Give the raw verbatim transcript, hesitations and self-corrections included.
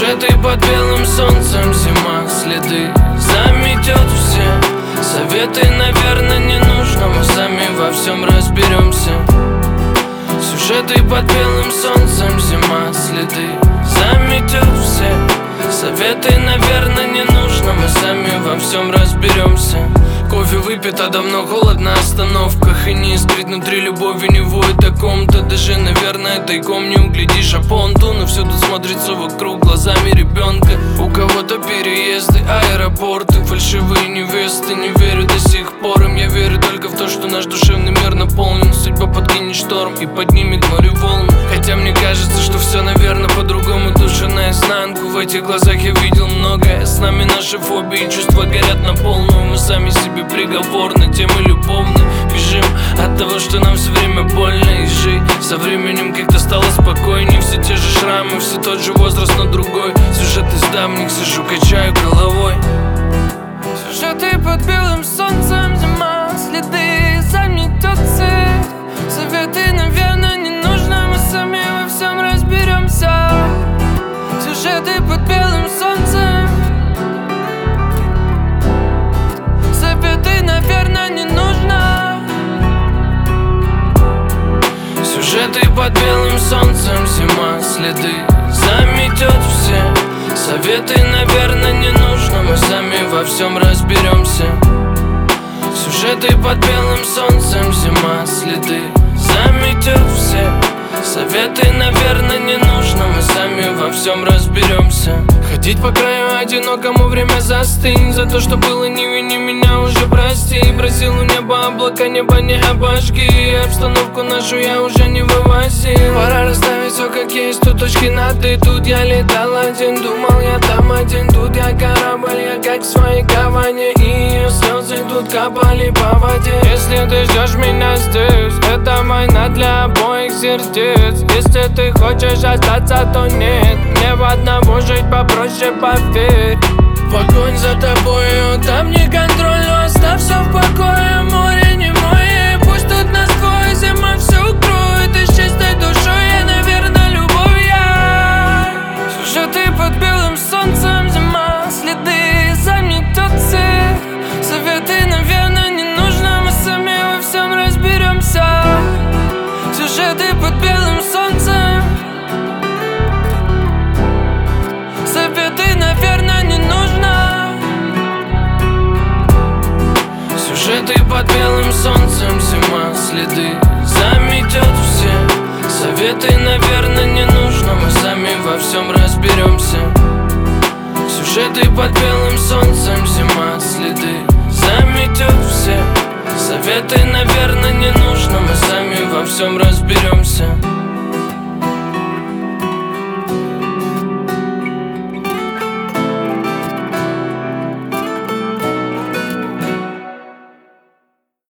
Сюжеты под белым солнцем, зима, следы заметет все. Советы, наверное, не нужно, мы сами во всем разберемся. Сюжеты под белым солнцем, зима, следы заметет все. Советы, наверное, не нужно, мы сами во всем разберемся. Кофе выпит, а давно холодно на остановках. И не искрит внутри любови, не воет о ком-то. Даже, наверное, тайком не углядишь, а понтуны всюду смотрится вокруг глазами ребенка. У кого-то переезды, аэропорты, фальшивые невесты. Не верю до сих пор им, я верю только в то, что наш душевный мир наполнен. Судьба подкинет шторм и поднимет море волн. Хотя мне кажется, что все, наверное, по-другому. Душа наизнанку, в этих глазах я видел многое. С нами наши фобии, чувства горят на полную. Мы сами себе приговор на темы любовные. Бежим от того, что нам все время больно. И жить со временем как-то стало спокойней. Все те же шрамы, все тот же возраст, но другой. Сюжет из давних, сижу, качаю головой. Сюжеты под белым солнцем, зима, следы заметет цвет. Советы, наверное, не нужно, мы сами во всем разберемся. Сюжеты под белым солнцем, советы, наверное, не нужно. Сюжеты под белым солнцем, зима, следы заметет все. Советы, наверное, не нужно, мы сами во всем разберемся. Сюжеты под белым солнцем, зима, следы заметет все. Советы, наверное, не нужно, мы сами во всем разберемся. Ходить по краю одинокому, время застынь. За то, что было, не вини меня, уже прости. Просил у неба облака, небо не обожги. Обстановку нашу я уже не вывозил. Пора расставить все как есть, тут точки над «и». Тут я летал один, думал я там один. Тут я корабль, я как в своей гавани. И ее слезы тут капали по воде. Если ты ждешь меня здесь, это война для обоих сердец. Если ты хочешь остаться, то нет. Мне в одного жить попроще, поверь. Погонь за тобою, там не контроль, но оставь все в покое. Море не мое, пусть тут насквозь зима все укроет. И с чистой душой я, наверное, любовь я. Сюжеты под белым солнцем, зима, следы заметет цвет. Советы, наверное, не нужно, мы сами во всем разберемся. Сюжеты под белым солнцем, советы, наверное, не нужно. Сюжеты под белым солнцем, зима, следы заметет все. Советы, наверное, не нужно, мы сами во всем разберемся. Сюжеты под белым солнцем, зима, следы заметет все. Советы, наверное, не нужно, мы сами во всем разберемся.